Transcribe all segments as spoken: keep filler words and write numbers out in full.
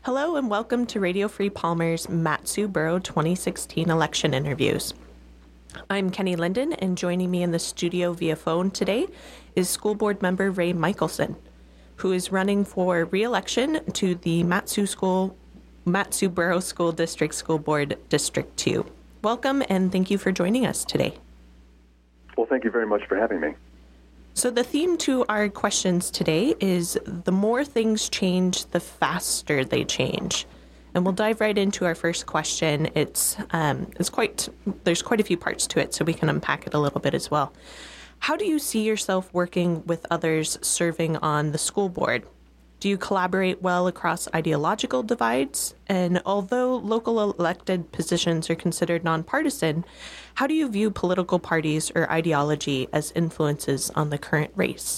Hello and welcome to Radio Free Palmer's Mat-Su Borough twenty sixteen election interviews. I'm Kenny Linden, and joining me in the studio via phone today is School Board member Ray Michelson, who is running for re-election to the Mat-Su School, Mat-Su Borough School District School Board District two. Welcome, and thank you for joining us today. Well, thank you very much for having me. So the theme to our questions today is the more things change, the faster they change. And we'll dive right into our first question. It's um, it's quite there's quite a few parts to it, so we can unpack it a little bit as well. How do you see yourself working with others serving on the school board? Do you collaborate well across ideological divides? And although local elected positions are considered nonpartisan, how do you view political parties or ideology as influences on the current race?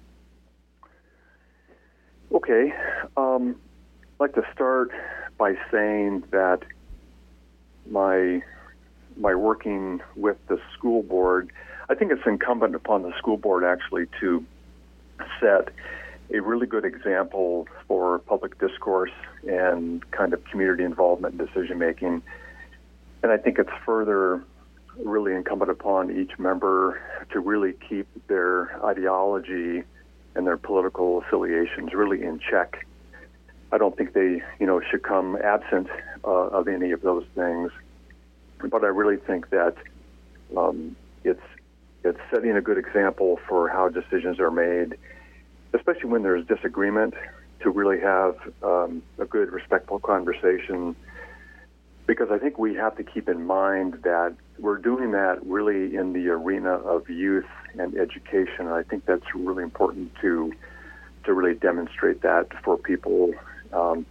Okay. Um, I'd like to start by saying that my my working with the school board, I think it's incumbent upon the school board actually to set a really good example for public discourse and kind of community involvement in decision making. And I think it's further really incumbent upon each member to really keep their ideology and their political affiliations really in check. I don't think they, you know, should come absent uh, of any of those things. But I really think that um, it's it's setting a good example for how decisions are made, especially when there's disagreement, to really have um, a good, respectful conversation. Because I think we have to keep in mind that we're doing that really in the arena of youth and education. And I think that's really important to to really demonstrate that for people, um,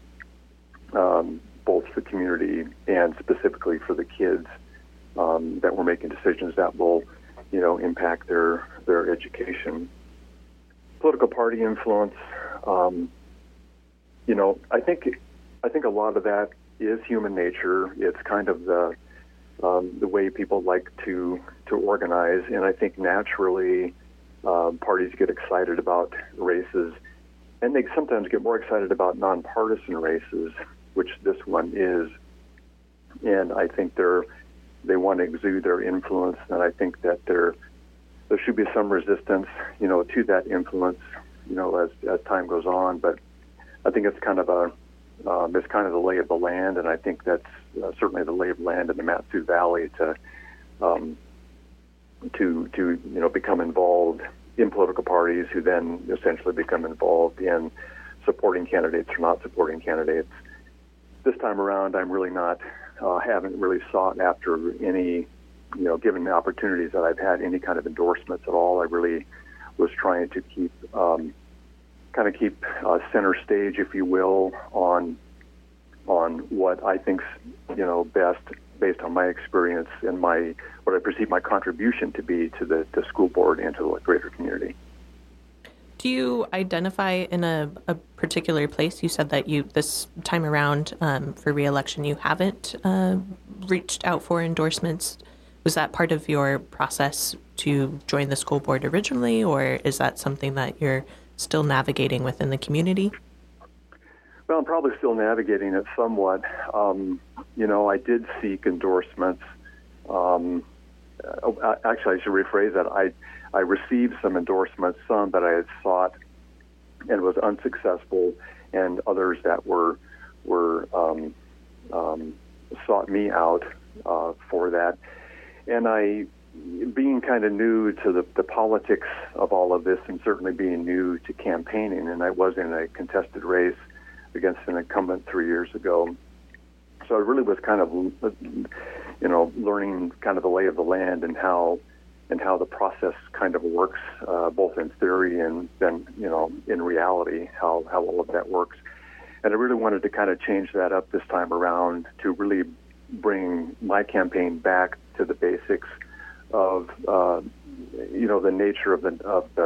um, both the community and specifically for the kids, um, that we're making decisions that will, you know, impact their their education. Political party influence, um, you know, I think I think a lot of that is human nature. It's kind of the um, the way people like to to organize, and I think naturally um, parties get excited about races, and they sometimes get more excited about nonpartisan races, which this one is. And I think they're they want to exude their influence, and I think that there there should be some resistance, you know, to that influence, you know, as as time goes on. But I think it's kind of a Um, it's kind of the lay of the land, and I think that's uh, certainly the lay of the land in the Mat-Su Valley to um, to to you know become involved in political parties, who then essentially become involved in supporting candidates or not supporting candidates. This time around, I'm really not uh, haven't really sought after any, you know, given the opportunities that I've had, any kind of endorsements at all. I really was trying to keep. Um, kind of keep uh, center stage, if you will, on on what I think's, you know, best based on my experience and my what I perceive my contribution to be to the, the school board and to the greater community. Do you identify in a, a particular place? You said that you this time around um, for re-election you haven't uh, reached out for endorsements. Was that part of your process to join the school board originally, or is that something that you're still navigating within the community? Well, I'm probably still navigating it somewhat. Um, you know, I did seek endorsements. Um, uh, actually, I should rephrase that. I I received some endorsements, some that I had sought and was unsuccessful, and others that were were um, um, sought me out uh, for that. And I. Being kind of new to the, the politics of all of this, and certainly being new to campaigning, and I was in a contested race against an incumbent three years ago. So I really was kind of, you know, learning kind of the lay of the land and how and how the process kind of works, uh, both in theory and then, you know, in reality, how, how all of that works. And I really wanted to kind of change that up this time around to really bring my campaign back to the basics of uh, you know the nature of the of the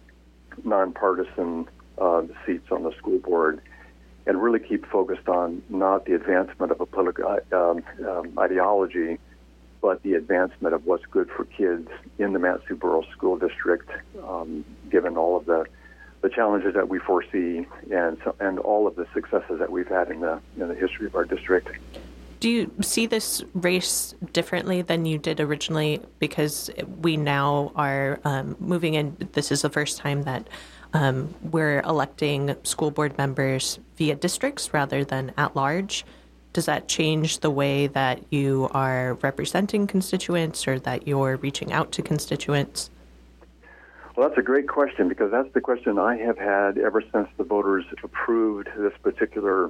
nonpartisan uh, seats on the school board, and really keep focused on not the advancement of a political um, um, ideology, but the advancement of what's good for kids in the Mat-Su Borough School District, um, given all of the, the challenges that we foresee and so, and all of the successes that we've had in the in the history of our district. Do you see this race differently than you did originally? Because we now are um, moving in. This is the first time that um, we're electing school board members via districts rather than at large. Does that change the way that you are representing constituents or that you're reaching out to constituents? Well, that's a great question, because that's the question I have had ever since the voters approved this particular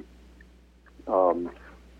um,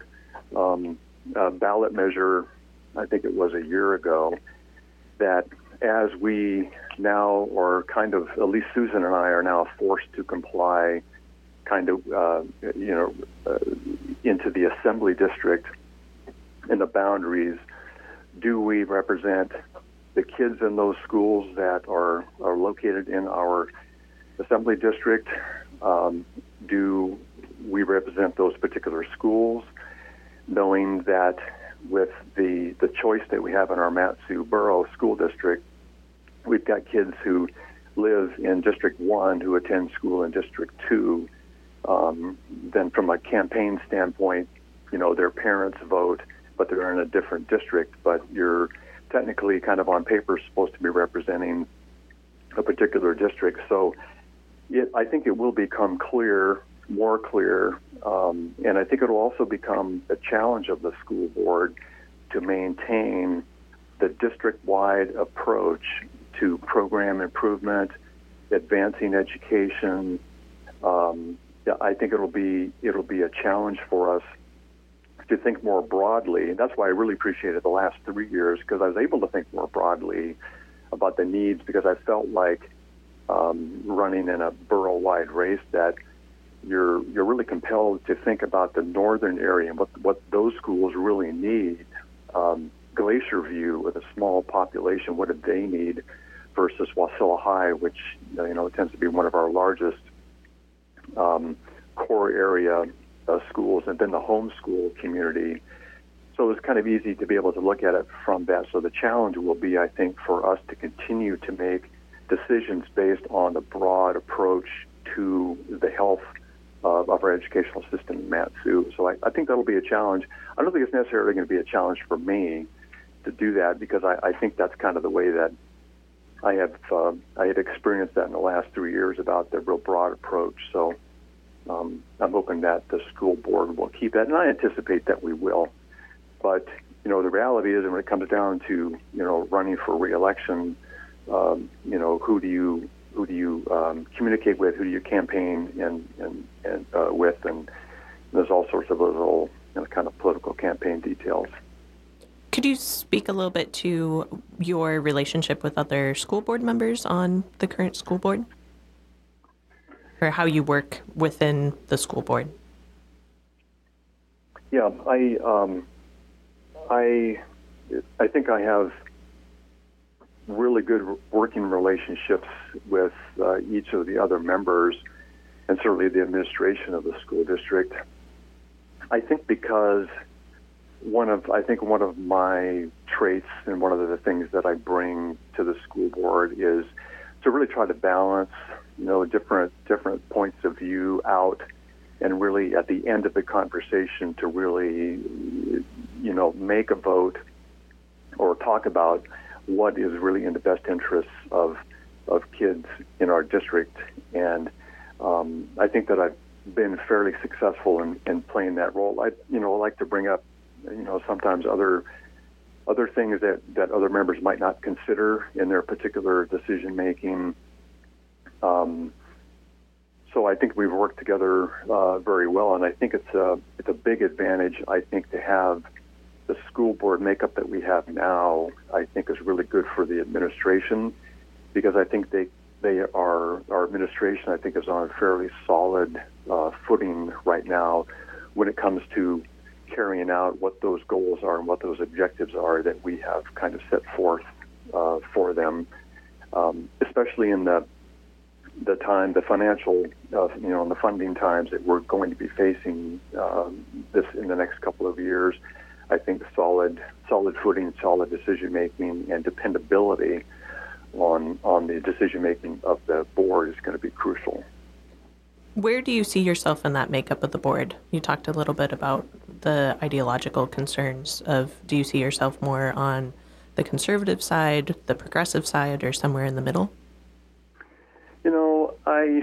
um, uh, ballot measure. I think it was a year ago, that as we now are kind of, at least Susan and I are now forced to comply kind of, uh, you know, uh, into the assembly district and the boundaries. Do we represent the kids in those schools that are, are located in our assembly district? Um, do we represent those particular schools, knowing that with the, the choice that we have in our Mat-Su Borough School District, we've got kids who live in District one who attend school in District two. Um, then from a campaign standpoint, you know, their parents vote, but they're in a different district, but you're technically kind of on paper supposed to be representing a particular district. So it, I think it will become clear, more clear, um, and I think it will also become a challenge of the school board to maintain the district-wide approach to program improvement, advancing education. Um, I think it'll be it'll be a challenge for us to think more broadly, and that's why I really appreciated the last three years, because I was able to think more broadly about the needs, because I felt like um, running in a borough-wide race that you're you're really compelled to think about the northern area and what what those schools really need. Um, Glacier View, with a small population, what do they need versus Wasilla High, which you know tends to be one of our largest um, core area uh, schools, and then the homeschool community. So it's kind of easy to be able to look at it from that. So the challenge will be, I think, for us to continue to make decisions based on the broad approach to the health uh, of our educational system in Mat-Su. So I, I think that'll be a challenge. I don't think it's necessarily going to be a challenge for me to do that, because I, I think that's kind of the way that I have uh, I had experienced that in the last three years about the real broad approach. So um, I'm hoping that the school board will keep that, and I anticipate that we will. But you know, the reality is, when it comes down to you know running for re-election, um, you know, who do you who do you um, communicate with? Who do you campaign and and, and uh, with? And there's all sorts of little you know, kind of political campaign details. Could you speak a little bit to your relationship with other school board members on the current school board, or how you work within the school board? Yeah, I um, I I think I have really good working relationships with uh, each of the other members, and certainly the administration of the school district. I think because One of, I think one of my traits and one of the things that I bring to the school board is to really try to balance, you know, different different points of view out, and really at the end of the conversation to really, you know, make a vote or talk about what is really in the best interests of of kids in our district. And um, I think that I've been fairly successful in, in playing that role. I, you know, like to bring up you know, sometimes other other things that, that other members might not consider in their particular decision making. Um, so I think we've worked together uh, very well, and I think it's a it's a big advantage. I think to have the school board makeup that we have now, I think is really good for the administration, because I think they they are our administration. I think is on a fairly solid uh, footing right now when it comes to carrying out what those goals are and what those objectives are that we have kind of set forth uh, for them, um, especially in the the time, the financial, uh, you know, and the funding times that we're going to be facing um, this in the next couple of years. I think solid, solid footing, solid decision making, and dependability on on the decision making of the board is going to be crucial. Where do you see yourself in that makeup of the board? You talked a little bit about the ideological concerns of, do you see yourself more on the conservative side, the progressive side, or somewhere in the middle? You know, I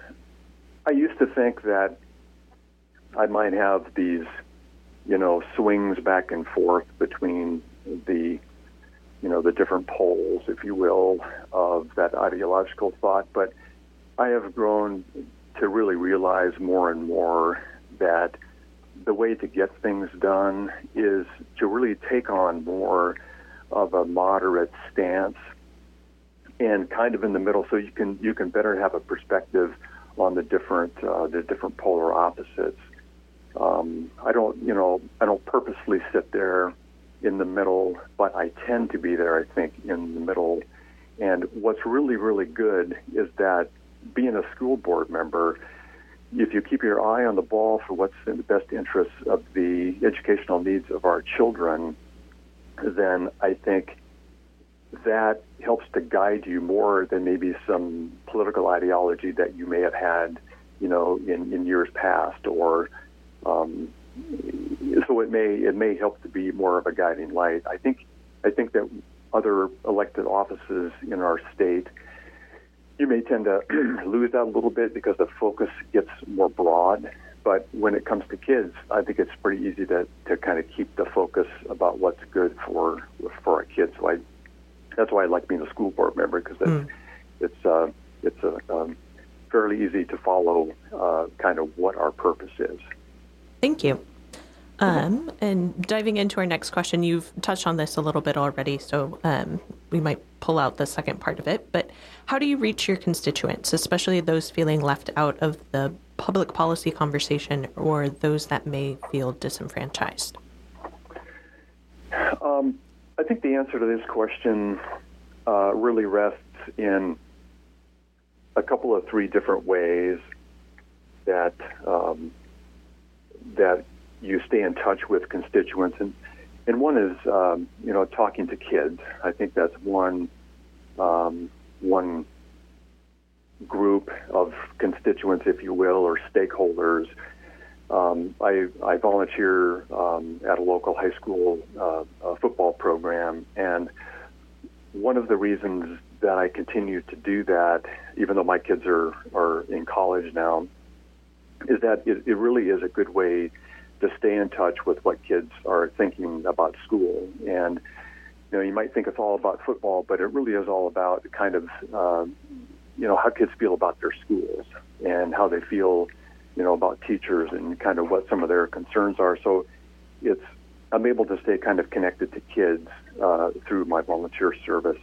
I used to think that I might have these, you know, swings back and forth between the, you know, the different poles, if you will, of that ideological thought. But I have grown to really realize more and more that the way to get things done is to really take on more of a moderate stance and kind of in the middle, so you can you can better have a perspective on the different uh, the different polar opposites. Um, I don't you know I don't purposely sit there in the middle, but I tend to be there, I think, in the middle. And what's really really good is that being a school board member, if you keep your eye on the ball for what's in the best interests of the educational needs of our children, then I think that helps to guide you more than maybe some political ideology that you may have had, you know, in, in years past. Or um, so it may it may help to be more of a guiding light. I think I think that other elected offices in our state, you may tend to lose that a little bit because the focus gets more broad. But when it comes to kids, I think it's pretty easy to, to kind of keep the focus about what's good for for our kids. So I, that's why I like being a school board member, because it's mm. it's uh, it's a, um, fairly easy to follow uh, kind of what our purpose is. Thank you. Um, and diving into our next question, you've touched on this a little bit already, so um, we might pull out the second part of it. But how do you reach your constituents, especially those feeling left out of the public policy conversation or those that may feel disenfranchised? Um, I think the answer to this question uh, really rests in a couple of three different ways that um, that you stay in touch with constituents, and and one is um, you know talking to kids. I think that's one um, one group of constituents, if you will, or stakeholders. Um, I I volunteer um, at a local high school uh, a football program, and one of the reasons that I continue to do that, even though my kids are are in college now, is that it, it really is a good way to stay in touch with what kids are thinking about school. And, you know, you might think it's all about football, but it really is all about kind of, um, you know, how kids feel about their schools and how they feel, you know, about teachers and kind of what some of their concerns are. So it's, I'm able to stay kind of connected to kids uh, through my volunteer service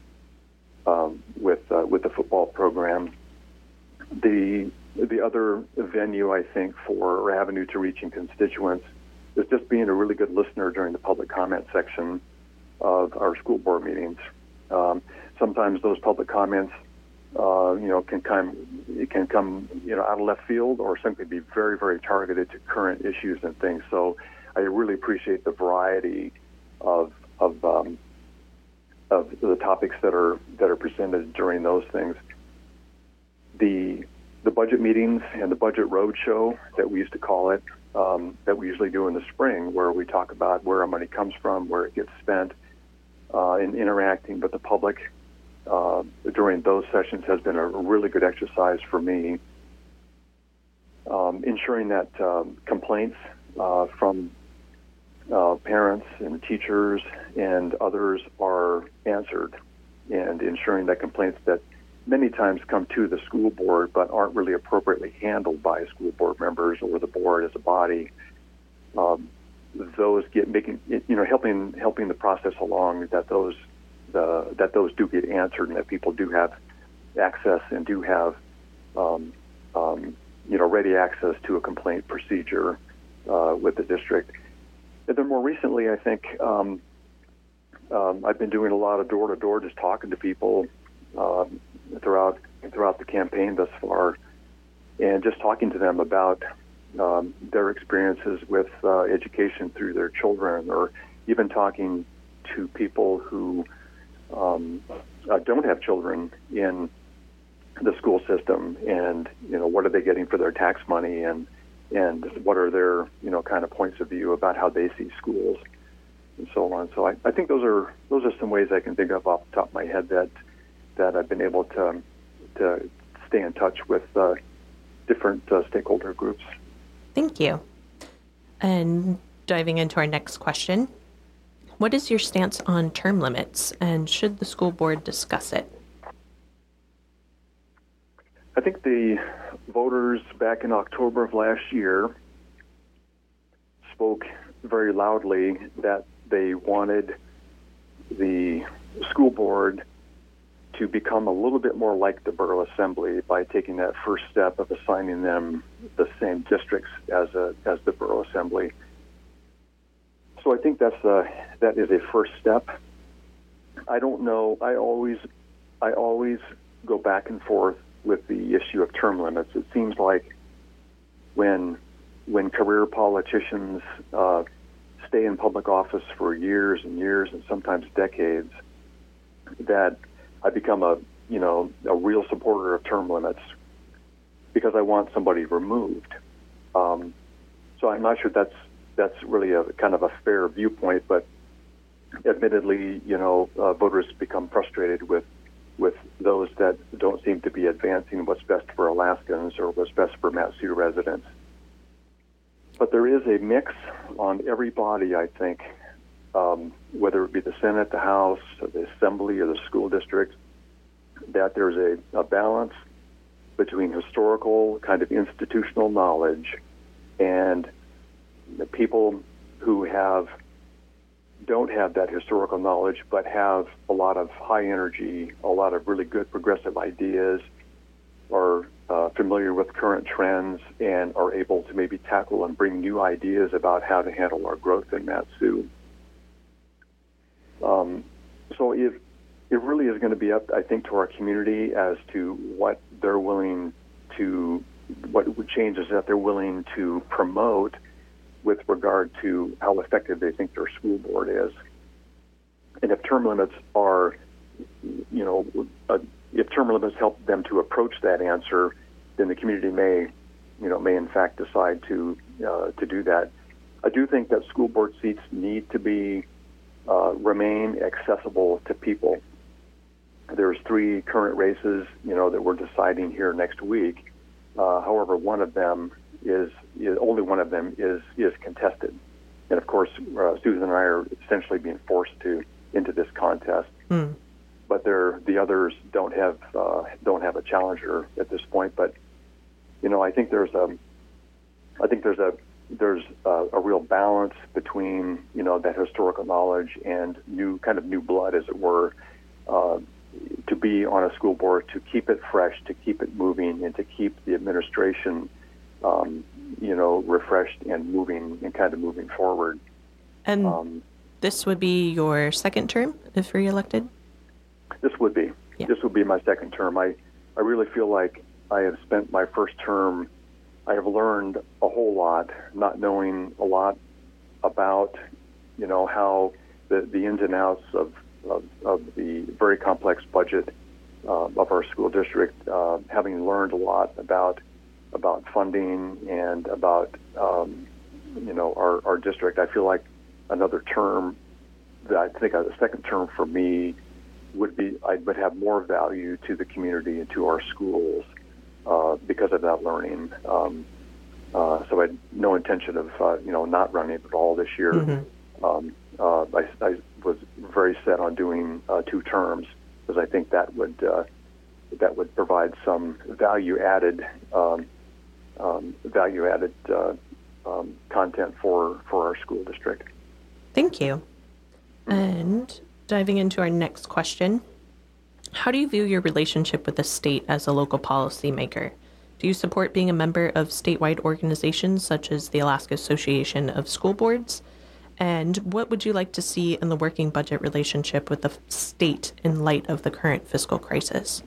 um, with, uh, with the football program. The The other venue, I think, for or avenue to reaching constituents is just being a really good listener during the public comment section of our school board meetings. Um, sometimes those public comments, uh, you know, can come it can come you know out of left field or simply be very, very targeted to current issues and things. So I really appreciate the variety of of um, of the topics that are that are presented during those things. The The budget meetings and the budget roadshow that we used to call it, um, that we usually do in the spring, where we talk about where our money comes from, where it gets spent, uh, and interacting with the public uh, during those sessions has been a really good exercise for me. Um, ensuring that um, complaints uh, from uh, parents and teachers and others are answered, and ensuring that complaints that many times come to the school board but aren't really appropriately handled by school board members or the board as a body. Um, those get making you know helping helping the process along, that those the that those do get answered and that people do have access and do have um, um, you know ready access to a complaint procedure uh, with the district. And then more recently, I think um, um, I've been doing a lot of door to door, just talking to people. Um, throughout throughout the campaign thus far, and just talking to them about um, their experiences with uh, education through their children, or even talking to people who um, uh, don't have children in the school system, and you know, what are they getting for their tax money, and and what are their, you know, kind of points of view about how they see schools, and so on. So I, I think those are those are some ways I can think of off the top of my head that that I've been able to to stay in touch with uh, different uh, stakeholder groups. Thank you. And diving into our next question, what is your stance on term limits, and should the school board discuss it? I think the voters back in October of last year spoke very loudly that they wanted the school board to become a little bit more like the Borough Assembly by taking that first step of assigning them the same districts as a as the Borough Assembly. So I think that's a, that is a first step. I don't know. I always I always go back and forth with the issue of term limits. It seems like when when career politicians uh, stay in public office for years and years and sometimes decades, that I become a you know a real supporter of term limits because I want somebody removed. Um, so I'm not sure that's that's really a kind of a fair viewpoint, but admittedly, you know, uh, voters become frustrated with with those that don't seem to be advancing what's best for Alaskans or what's best for Mat-Su residents. But there is a mix on every body, I think, um, whether it be the Senate, the House, or the Assembly, or the school district, that there's a, a balance between historical, kind of institutional knowledge and the people who have don't have that historical knowledge, but have a lot of high energy, a lot of really good progressive ideas, are uh, familiar with current trends, and are able to maybe tackle and bring new ideas about how to handle our growth in Mat-Su. Um, so it, it really is going to be up, I think, to our community as to what they're willing to, what changes that they're willing to promote with regard to how effective they think their school board is. And if term limits are, you know, uh, if term limits help them to approach that answer, then the community may, you know, may in fact decide to uh, to do that. I do think that school board seats need to be uh, remain accessible to people. There's three current races, you know, that we're deciding here next week. Uh, however, one of them is, is only one of them is is contested, and of course, uh, Susan and I are essentially being forced to into this contest. Mm. But they're, the others don't have uh, don't have a challenger at this point. But you know, I think there's a I think there's a there's a, a real balance between, you know, that historical knowledge and new kind of new blood, as it were, uh, to be on a school board, to keep it fresh, to keep it moving, and to keep the administration, um, you know, refreshed and moving and kind of moving forward. And um, this would be your second term if reelected? This would be. Yeah. This would be my second term. I, I really feel like I have spent my first term, I have learned a whole lot, not knowing a lot about, you know, how the, the ins and outs of, of, of the very complex budget uh, of our school district, uh, having learned a lot about about funding and about, um, you know, our, our district. I feel like another term, that I think a second term for me would be, I would have more value to the community and to our schools uh, because of that learning. Um, uh, so I had no intention of, uh, you know, not running at all this year. Mm-hmm. Um, uh, I, I was very set on doing uh, two terms because I think that would uh, that would provide some value added um, um, value added uh, um, content for, for our school district. Thank you. And diving into our next question, how do you view your relationship with the state as a local policymaker? Do you support being a member of statewide organizations such as the Alaska Association of School Boards? And what would you like to see in the working budget relationship with the state in light of the current fiscal crisis?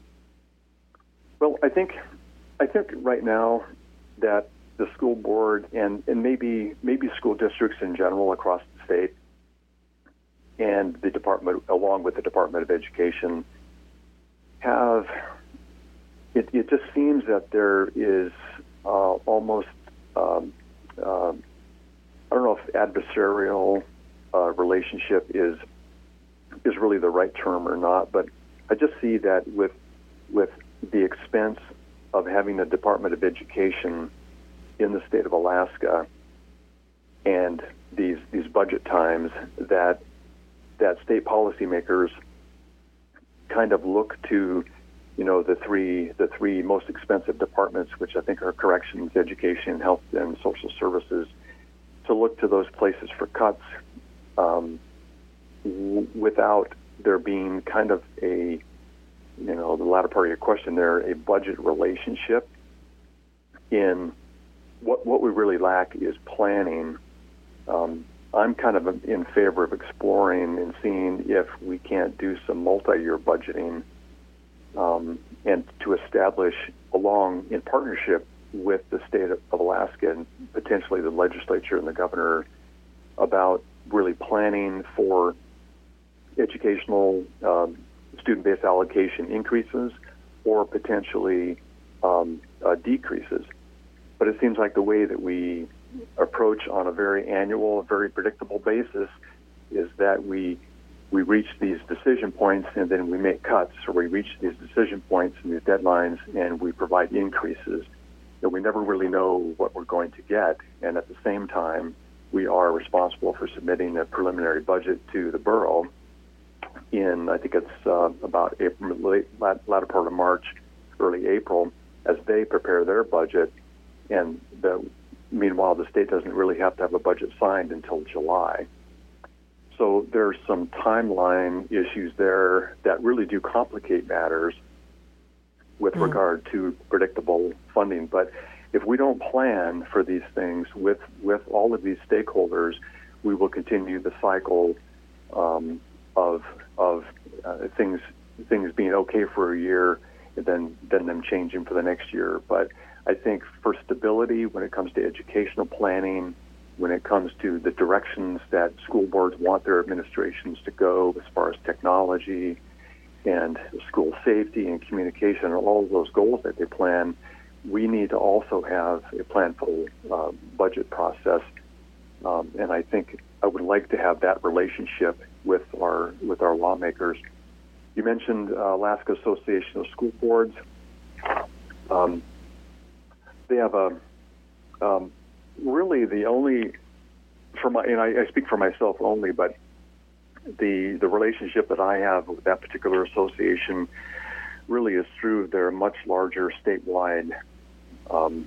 Well, I think I think right now that the school board and, and maybe maybe school districts in general across the state and the department, along with the Department of Education, have, it, it just seems that there is uh, almost, um, uh, I don't know if adversarial uh, relationship is is really the right term or not, but I just see that with with the expense of having the Department of Education in the state of Alaska and these these budget times, that that state policymakers kind of look to, you know, the three the three most expensive departments, which I think are corrections, education, health, and social services, to look to those places for cuts um, w- without there being kind of a, you know, the latter part of your question there, a budget relationship. In what what we really lack is planning. Um, I'm kind of in favor of exploring and seeing if we can't do some multi-year budgeting um, and to establish, along in partnership with the state of Alaska and potentially the legislature and the governor, about really planning for educational um, student-based allocation increases or potentially um, uh, decreases. But it seems like the way that we approach on a very annual, very predictable basis is that we we reach these decision points and then we make cuts, or we reach these decision points and these deadlines and we provide increases. And we never really know what we're going to get. And at the same time, we are responsible for submitting a preliminary budget to the borough in, I think it's uh, about April, late, latter part of March, early April, as they prepare their budget. And the, meanwhile, the state doesn't really have to have a budget signed until July. So there's some timeline issues there that really do complicate matters with mm. regard to predictable funding. But if we don't plan for these things with, with all of these stakeholders, we will continue the cycle um, of of uh, things things being okay for a year and then then them changing for the next year. But I think for stability, when it comes to educational planning, when it comes to the directions that school boards want their administrations to go as far as technology and school safety and communication and all of those goals that they plan, we need to also have a planful uh, budget process. Um, and I think I would like to have that relationship with our with our lawmakers. You mentioned uh, Alaska Association of School Boards. Um, they have a um, really the only, for my, and I, I speak for myself only, but the the relationship that I have with that particular association really is through their much larger statewide. Um,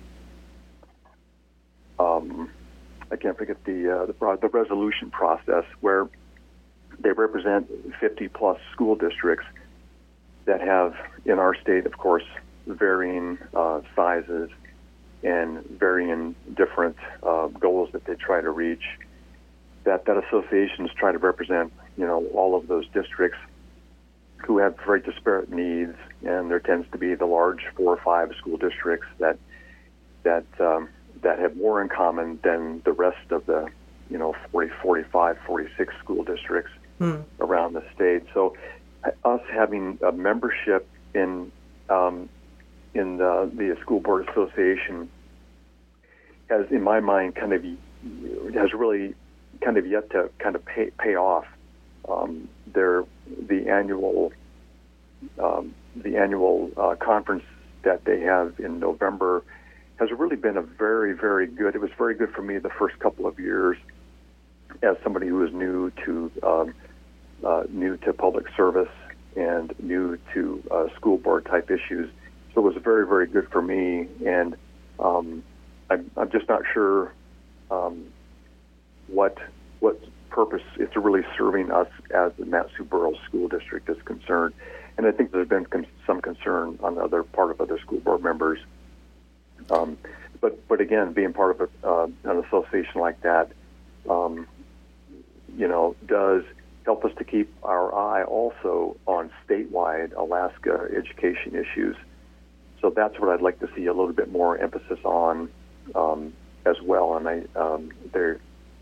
um, I can't forget the, uh, the the resolution process, where they represent fifty plus school districts that have, in our state, of course, varying uh, sizes and varying different uh, goals that they try to reach. That that associations try to represent, you know, all of those districts who have very disparate needs, and there tends to be the large four or five school districts that that um, that have more in common than the rest of the, you know, forty, forty-five, forty-six school districts hmm. around the state. So us having a membership in um, in the, the school board association has, in my mind, kind of has really kind of yet to kind of pay pay off. Um, their the annual um, the annual uh, conference that they have in November has really been a very, very good. It was very good for me the first couple of years as somebody who was new to um, uh, new to public service and new to uh, school board type issues. So it was very, very good for me, and um, I'm, I'm just not sure um, what what purpose it's really serving us as the Mat-Su Borough School District is concerned. And I think there's been con- some concern on the other part of other school board members. Um, but but again, being part of a, uh, an association like that, um, you know, does help us to keep our eye also on statewide Alaska education issues. So that's what I'd like to see a little bit more emphasis on um, as well. And I, um, there,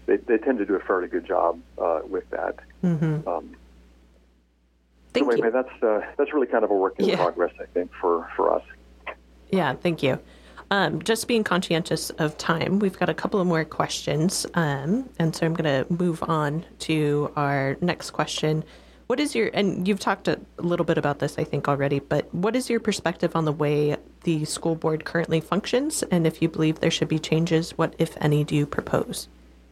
they, they tend to do a fairly good job uh, with that. Mm-hmm. Um, Thank so anyway, you. that's uh, that's really kind of a work in Yeah. progress, I think, for, for us. Yeah, thank you. Um, just being conscientious of time, we've got a couple of more questions, um, and so I'm going to move on to our next question. What is your, and you've talked a little bit about this, I think, already, but what is your perspective on the way the school board currently functions, and if you believe there should be changes, what, if any, do you propose?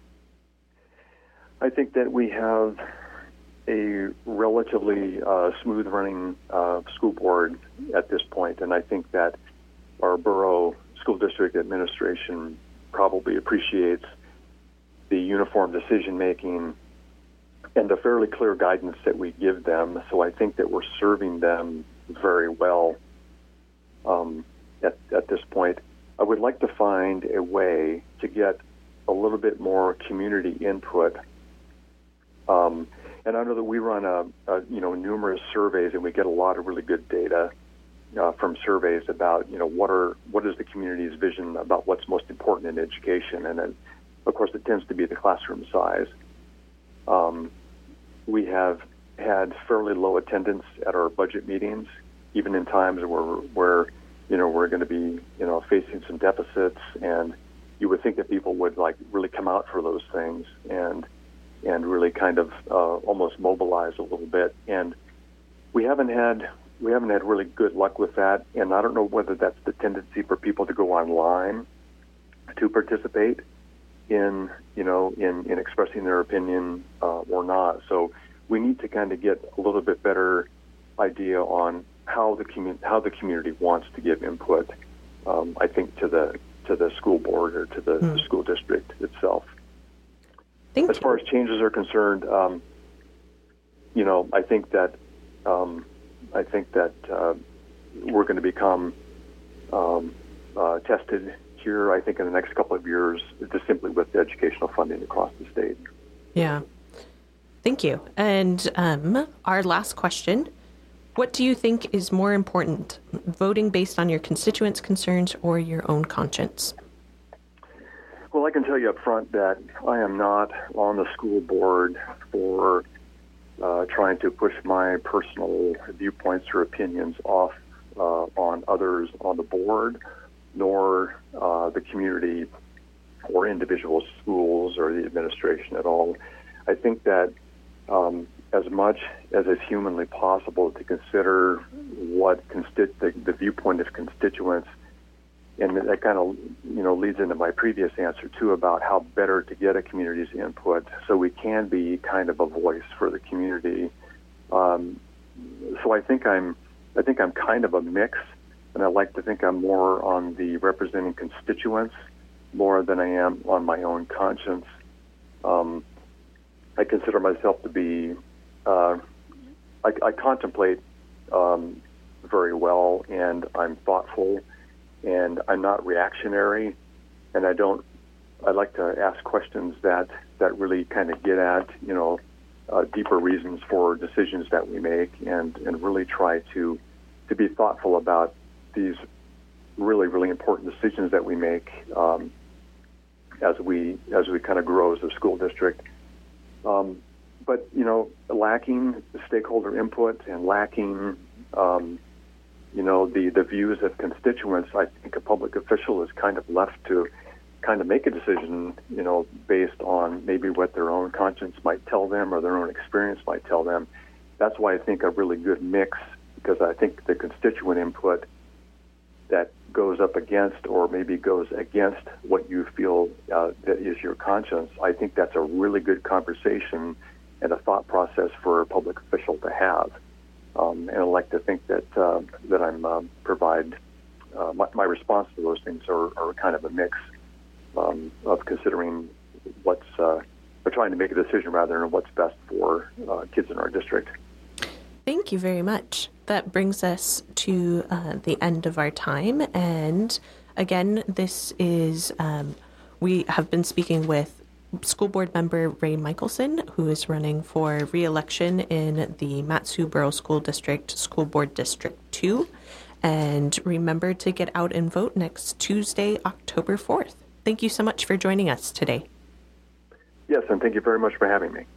I think that we have a relatively uh, smooth-running uh, school board at this point, and I think that our borough school district administration probably appreciates the uniform decision-making and the fairly clear guidance that we give them. So I think that we're serving them very well um, at, at this point. I would like to find a way to get a little bit more community input. Um, and I know that we run a, a, you know, numerous surveys, and we get a lot of really good data uh, from surveys about, you know, what are what is the community's vision about what's most important in education, and then, of course, it tends to be the classroom size. Um, we have had fairly low attendance at our budget meetings, even in times where where you know we're going to be you know facing some deficits, and you would think that people would like really come out for those things and and really kind of uh, almost mobilize a little bit. And we haven't had we haven't had really good luck with that. And I don't know whether that's the tendency for people to go online to participate in you know in, in expressing their opinion uh, or not. So we need to kind of get a little bit better idea on how the commu- how the community wants to give input. Um, I think to the to the school board or to the, Hmm. the school district itself. Thank As you. far as changes are concerned, um, you know, I think that um, I think that uh, we're going to become um, uh, tested here. I think in the next couple of years, just simply with the educational funding across the state. Yeah. Thank you. And um, our last question, what do you think is more important, voting based on your constituents' concerns or your own conscience? Well, I can tell you up front that I am not on the school board for uh, trying to push my personal viewpoints or opinions off uh, on others on the board, nor uh, the community or individual schools or the administration at all. I think that um, as much as is humanly possible to consider what consti- the, the viewpoint of constituents, and that kind of, you know, leads into my previous answer too about how better to get a community's input so we can be kind of a voice for the community. Um, so I think I'm, I think I'm kind of a mix, and I like to think I'm more on the representing constituents more than I am on my own conscience. Um, I consider myself to be, uh, I, I contemplate um, very well, and I'm thoughtful, and I'm not reactionary, and I don't, I like to ask questions that, that really kind of get at, you know, uh, deeper reasons for decisions that we make, and, and really try to, to be thoughtful about these really, really important decisions that we make um, as we, as we kind of grow as a school district. Um, but, you know, lacking stakeholder input and lacking, um, you know, the, the views of constituents, I think a public official is kind of left to kind of make a decision, you know, based on maybe what their own conscience might tell them or their own experience might tell them. That's why I think a really good mix, because I think the constituent input that goes up against or maybe goes against what you feel uh, that is your conscience, I think that's a really good conversation and a thought process for a public official to have. Um, and I like to think that uh, that I'm uh, provide uh, my, my response to those things are, are kind of a mix um, of considering what's uh, or trying to make a decision rather than what's best for uh, kids in our district. Thank you very much. That brings us to uh, the end of our time. And again, this is, um, we have been speaking with School Board member Ray Michelson, who is running for re-election in the Mat-Su-Borough School District, School Board District two. And remember to get out and vote next Tuesday, October fourth. Thank you so much for joining us today. Yes, and thank you very much for having me.